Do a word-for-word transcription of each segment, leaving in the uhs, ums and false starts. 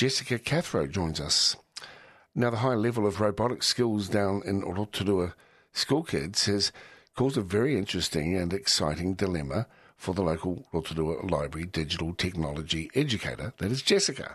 Jessica Cathro joins us. Now, the high level of robotic skills down in Rotorua school kids has caused a very interesting and exciting dilemma for the local Rotorua Library digital technology educator, that is Jessica.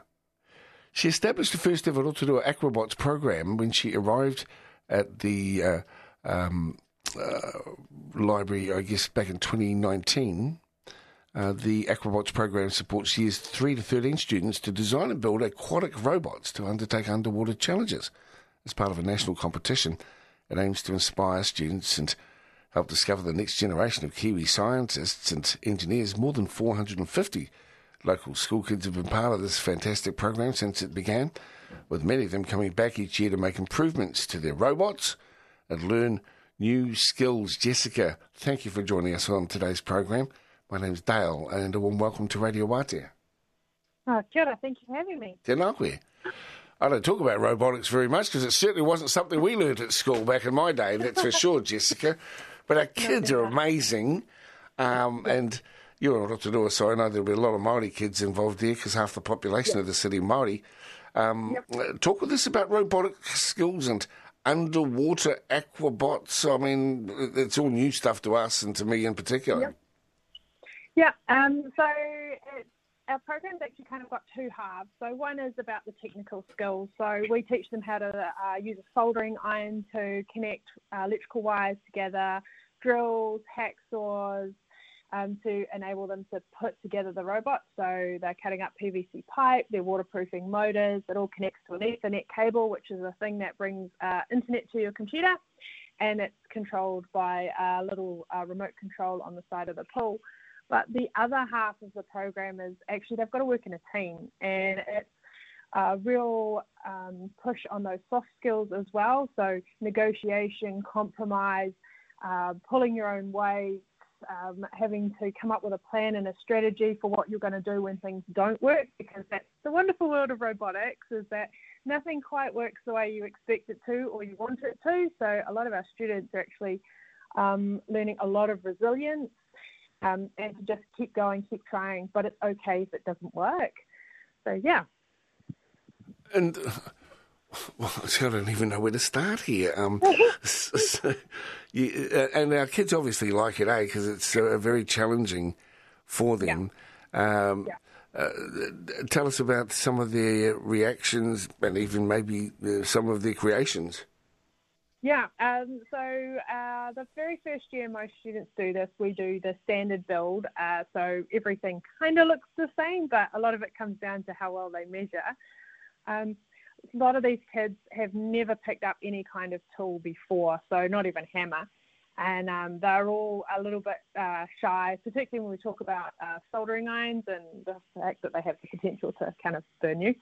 She established the first ever Rotorua Aquabots program when she arrived at the uh, um, uh, library, I guess, back in twenty nineteen. Uh, the Aquabots program supports years three to thirteen students to design and build aquatic robots to undertake underwater challenges. As part of a national competition, it aims to inspire students and help discover the next generation of Kiwi scientists and engineers. More than four hundred fifty local school kids have been part of this fantastic program since it began, with many of them coming back each year to make improvements to their robots and learn new skills. Jessica, thank you for joining us on today's program. My name's Dale, and a warm welcome to Radio Wātea. Oh, kia ora, thank you for having me. Tēnā koe. I don't talk about robotics very much because it certainly wasn't something we learned at school back in my day, that's for sure, Jessica. But our kids are amazing, um, and you're in Rotorua, so I know there'll be a lot of Māori kids involved there because half the population yep. of the city Māori. Um, yep. Talk with us about robotic skills and underwater aquabots. I mean, it's all new stuff to us and to me in particular. Yep. Yeah, um, so it, our program's actually kind of got two halves. So one is about the technical skills. So we teach them how to uh, use a soldering iron to connect uh, electrical wires together, drills, hacksaws, um, to enable them to put together the robot. So they're cutting up P V C pipe, they're waterproofing motors, it all connects to an Ethernet cable, which is a thing that brings uh, internet to your computer, and it's controlled by a little uh, remote control on the side of the pool. But the other half of the program is actually they've got to work in a team, and it's a real um, push on those soft skills as well. So negotiation, compromise, uh, pulling your own weight, um, having to come up with a plan and a strategy for what you're going to do when things don't work, because that's the wonderful world of robotics, is that nothing quite works the way you expect it to or you want it to. So a lot of our students are actually um, learning a lot of resilience. Um, and to just keep going, keep trying, but it's okay if it doesn't work. So, yeah. And, uh, well, I don't even know where to start here. Um, so, you, uh, and our kids obviously like it, eh, because it's uh, very challenging for them. Yeah. Um, yeah. Uh, tell us about some of their reactions and even maybe uh, some of their creations. Yeah, um, so uh, the very first year most students do this, we do the standard build. Uh, so everything kind of looks the same, but a lot of it comes down to how well they measure. Um, a lot of these kids have never picked up any kind of tool before, so not even hammer. And um, they're all a little bit uh, shy, particularly when we talk about uh, soldering irons and the fact that they have the potential to kind of burn you.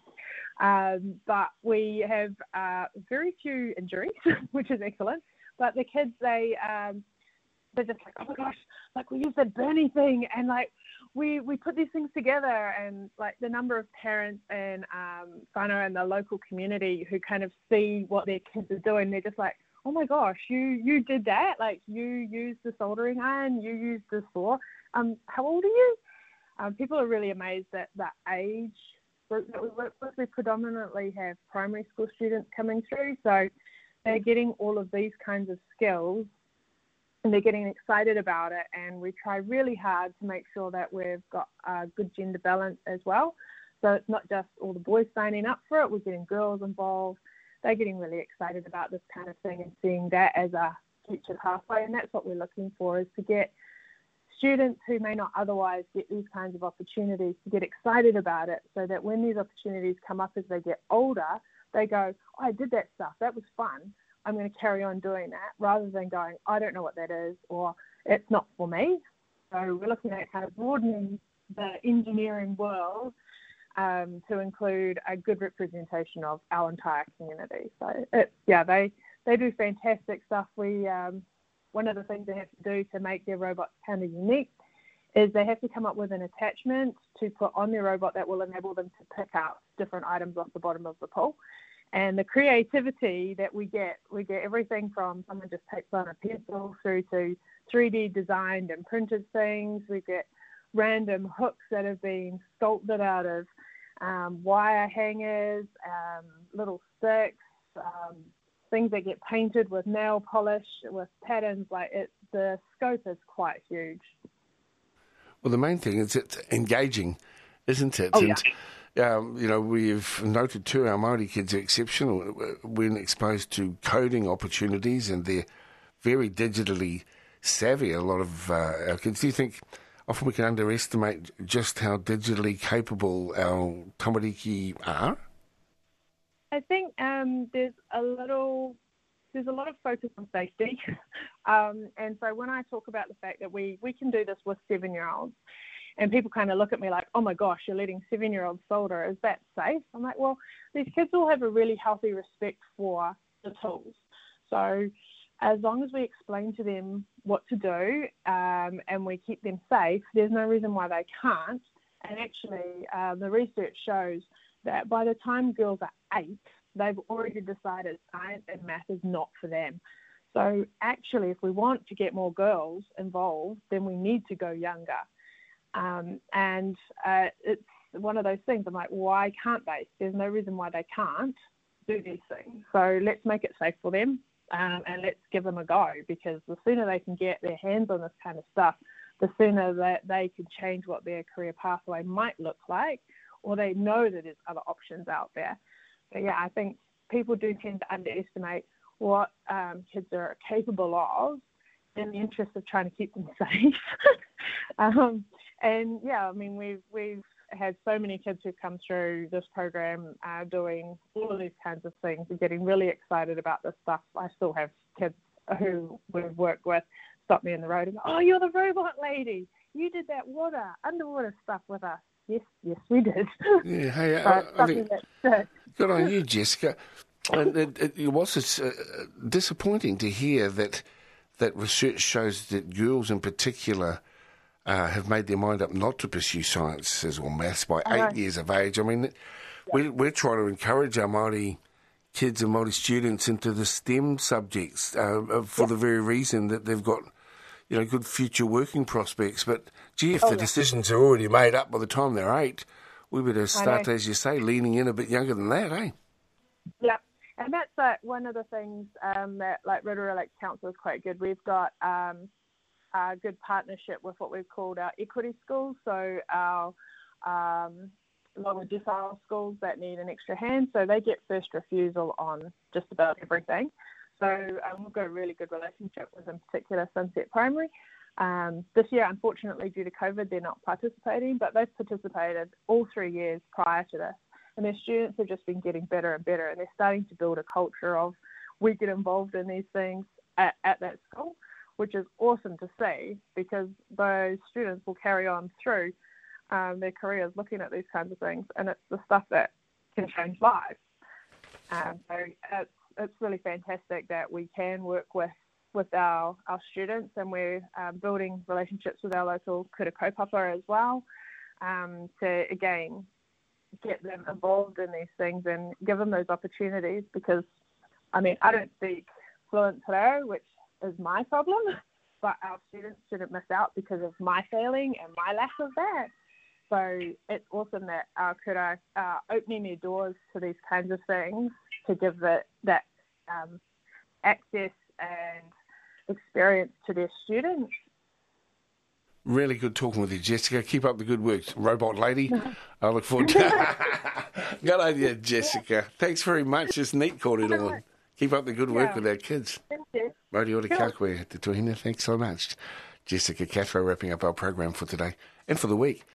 Um, but we have uh, very few injuries, which is excellent. But the kids, they, um, they're just like, oh my gosh, like we use that burning thing, and like we, we put these things together, and like the number of parents and um, whānau and the local community who kind of see what their kids are doing, they're just like, oh my gosh, you, you did that? Like you used the soldering iron, you used the saw. Um, how old are you? Um, people are really amazed at the age group that we work with. We predominantly have primary school students coming through, so they're getting all of these kinds of skills and they're getting excited about it, and we try really hard to make sure that we've got a good gender balance as well. So it's not just all the boys signing up for it, we're getting girls involved. They're getting really excited about this kind of thing and seeing that as a future pathway, and that's what we're looking for, is to get students who may not otherwise get these kinds of opportunities to get excited about it, so that when these opportunities come up as they get older, they go, oh, I did that stuff, that was fun, I'm going to carry on doing that, rather than going, I don't know what that is, or it's not for me. So we're looking at kind of broadening the engineering world Um, to include a good representation of our entire community. So, it, yeah, they, they do fantastic stuff. We um, one of the things they have to do to make their robots kind of unique is they have to come up with an attachment to put on their robot that will enable them to pick out different items off the bottom of the pool. And the creativity that we get, we get everything from someone just takes on a pencil through to three D designed and printed things. We get random hooks that have been sculpted out of um, wire hangers, um, little sticks, um, things that get painted with nail polish, with patterns. Like it, the scope is quite huge. Well, the main thing is it's engaging, isn't it? Oh, and, yeah. um, you know, we've noted too our Māori kids are exceptional when exposed to coding opportunities, and they're very digitally savvy, a lot of uh, our kids. Do you think often we can underestimate just how digitally capable our tamariki are? I think um, there's a little, there's a lot of focus on safety. um, and so when I talk about the fact that we, we can do this with seven-year-olds, and people kind of look at me like, oh my gosh, you're letting seven-year-olds solder. Is that safe? I'm like, well, these kids all have a really healthy respect for the tools. So as long as we explain to them what to do um, and we keep them safe, there's no reason why they can't. And actually, uh, the research shows that by the time girls are eight, they've already decided science and math is not for them. So actually, if we want to get more girls involved, then we need to go younger. Um, and uh, it's one of those things. I'm like, why can't they? There's no reason why they can't do these things. So let's make it safe for them, um, and let's give them a go, because the sooner they can get their hands on this kind of stuff, the sooner that they can change what their career pathway might look like, or they know that there's other options out there. But yeah, I think people do tend to underestimate what um, kids are capable of in the interest of trying to keep them safe. um, and yeah, I mean, we've we've had so many kids who've come through this program uh, doing all of these kinds of things and getting really excited about this stuff. I still have kids who we've worked with stop me in the road and go, oh, you're the robot lady. You did that water, underwater stuff with us. Yes, yes, we did. Yeah, hey, so I, I think, that's, good on you, Jessica. And it, it, it was uh, disappointing to hear that that research shows that girls in particular uh, have made their mind up not to pursue sciences or maths by eight right. years of age. I mean, yeah. we, we're trying to encourage our Māori kids and Māori students into the STEM subjects uh, for yeah. the very reason that they've got, you know, good future working prospects. But, gee, if oh, the yeah. decisions are already made up by the time they're eight, we better start, as you say, leaning in a bit younger than that, eh? Yeah. And that's uh, one of the things um, that, like, Rotorua Lakes Council is quite good. We've got um, a good partnership with what we've called our equity schools, so our um, lower decile schools that need an extra hand, so they get first refusal on just about everything. So um, we've got a really good relationship with, in particular, Sunset Primary. Um, this year, unfortunately, due to COVID, they're not participating, but they've participated all three years prior to this. And their students have just been getting better and better, and they're starting to build a culture of we get involved in these things at, at that school, which is awesome to see, because those students will carry on through um, their careers looking at these kinds of things, and it's the stuff that can change lives. Um, so it's, it's really fantastic that we can work with, with our, our students, and we're um, building relationships with our local kura kaupapa as well um, to, again, get them involved in these things and give them those opportunities, because, I mean, I don't speak fluent te reo, which is my problem, but our students shouldn't miss out because of my failing and my lack of that. So it's awesome that our kura are opening their doors to these kinds of things to give it, that um, access and experience to their students. Really good talking with you, Jessica. Keep up the good work, robot lady. I look forward to good idea, Jessica. Thanks very much. It's neat calling it on. Keep up the good work yeah. with our kids. Thank you. Mori ora kakwe te tuhina. Thanks so much. Jessica Cathro wrapping up our program for today and for the week.